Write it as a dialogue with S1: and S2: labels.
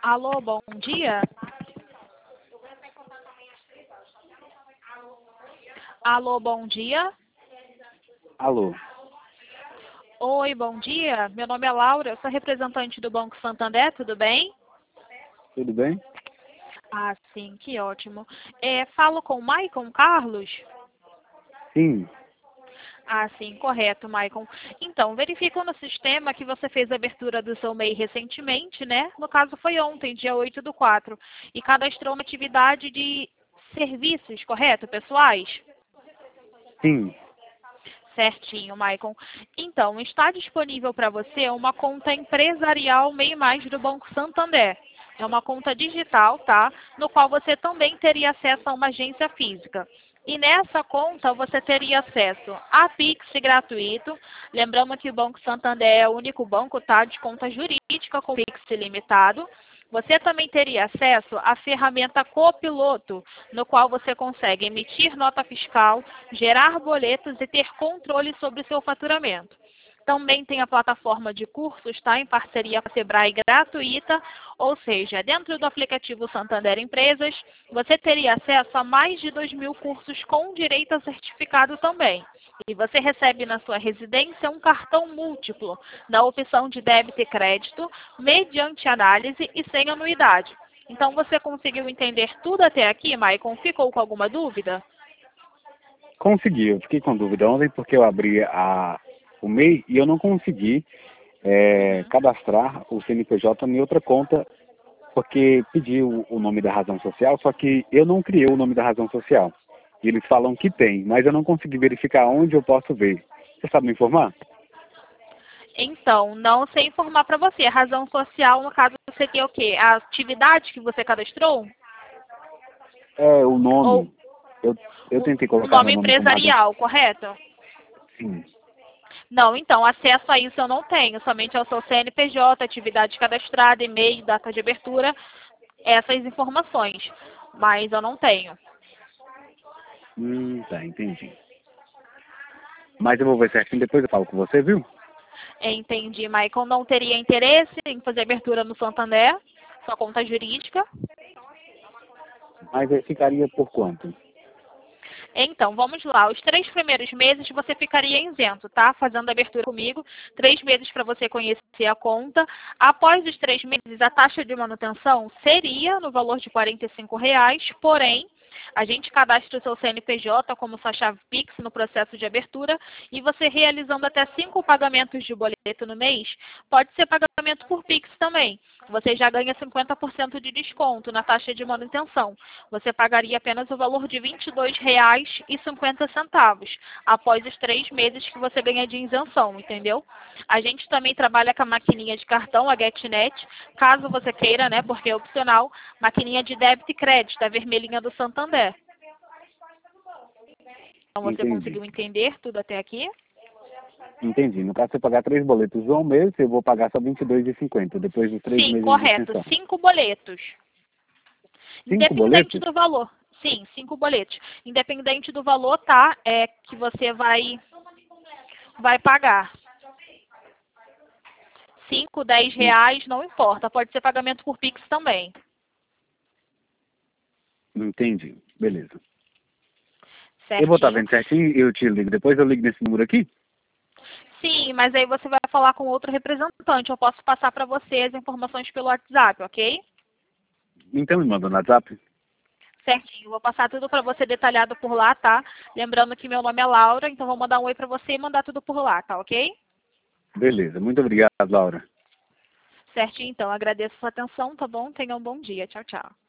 S1: Alô, bom dia. Alô, bom dia.
S2: Alô,
S1: Oi, bom dia. Meu nome é Laura, eu sou representante do Banco Santander, tudo bem?
S2: tudo bem?
S1: Ah, sim, que ótimo. Falo com o Maicon Carlos?
S2: Sim,
S1: Ah, sim, correto, Maicon. Então, verifico no sistema que você fez a abertura do seu MEI recentemente, né? No caso, foi ontem, dia 8/4, e cadastrou uma atividade de serviços, correto, pessoais?
S2: sim.
S1: Certinho, Maicon. Então, está disponível para você uma conta empresarial MEI Mais do Banco Santander. É uma conta digital, tá? No qual você também teria acesso a uma agência física. E nessa conta você teria acesso a Pix gratuito. Lembrando que o Banco Santander é o único banco, tá? De conta jurídica com Pix ilimitado. Você também teria acesso à ferramenta Copiloto, no qual você consegue emitir nota fiscal, gerar boletos e ter controle sobre o seu faturamento. Também tem a plataforma de cursos, tá? Em parceria com a Sebrae gratuita, ou seja, dentro do aplicativo Santander Empresas, você teria acesso a mais de 2.000 cursos com direito a certificado também. E você recebe na sua residência um cartão múltiplo, na opção de débito e crédito, mediante análise e sem anuidade. Então, você conseguiu entender tudo até aqui, Maicon? Ficou com alguma dúvida?
S2: Consegui. Eu fiquei com dúvida ontem porque eu abri o MEI e eu não consegui cadastrar o CNPJ em outra conta porque pediu o nome da razão social, só que eu não criei o nome da razão social. E eles falam que tem, mas eu não consegui verificar onde eu posso ver. Você sabe me informar?
S1: Então, não sei informar para você. A razão social, no caso, você quer o quê? A atividade que você cadastrou?
S2: É, o
S1: Ou
S2: nome. Eu, eu tentei
S1: o
S2: colocar meu
S1: nome
S2: nome como razão.
S1: empresarial, correto?
S2: Sim.
S1: Não, então, acesso a isso eu não tenho. Somente ao seu CNPJ, atividade cadastrada, e-mail, data de abertura, essas informações. Mas eu não tenho.
S2: Tá, entendi. Mas eu vou ver certinho, depois eu falo com você, viu?
S1: Entendi, Maicon. Não teria interesse em fazer abertura no Santander? Sua conta jurídica?
S2: Mas aí ficaria por quanto?
S1: Então, vamos lá. Os 3 primeiros meses você ficaria isento, tá? Fazendo a abertura comigo. 3 meses para você conhecer a conta. Após os 3 meses, a taxa de manutenção seria no valor de R$ 45, porém, a gente cadastra o seu CNPJ como sua chave Pix no processo de abertura e você realizando até 5 pagamentos de boleto no mês, pode ser pagamento por Pix também. Você já ganha 50% de desconto na taxa de manutenção. Você pagaria apenas o valor de R$ 22,50 após os 3 meses que você ganha de isenção, entendeu? A gente também trabalha com a maquininha de cartão, a GetNet, caso você queira, né, porque é opcional, maquininha de débito e crédito, a vermelhinha do Santander. Então você
S2: Entendi.
S1: conseguiu entender tudo até aqui?
S2: Entendi. No caso, se eu pagar 3 boletos ao mês, eu vou pagar só R$ 22,50 depois dos 3
S1: Sim,
S2: meses de
S1: correto.
S2: extensão.
S1: 5 boletos.
S2: 5
S1: Independente
S2: boletos?
S1: do valor. Sim, 5 boletos. Independente do valor, tá? É que você vai pagar. 5, 10
S2: En-
S1: reais, não importa. Pode ser pagamento por Pix também.
S2: Entendi. Beleza. Eu vou estar
S1: Certinho?
S2: vendo certinho e eu te ligo. Depois eu ligo nesse número aqui?
S1: Sim, mas aí você vai falar com outro representante. Eu posso passar para você as informações pelo WhatsApp, ok?
S2: Então me manda no WhatsApp.
S1: Certinho. Vou passar tudo para você detalhado por lá, tá? Lembrando que meu nome é Laura, então vou mandar um oi para você e mandar tudo por lá, tá ok?
S2: Beleza. Muito obrigado, Laura.
S1: Certinho, então. Agradeço a sua atenção, tá bom? Tenha um bom dia. Tchau, tchau.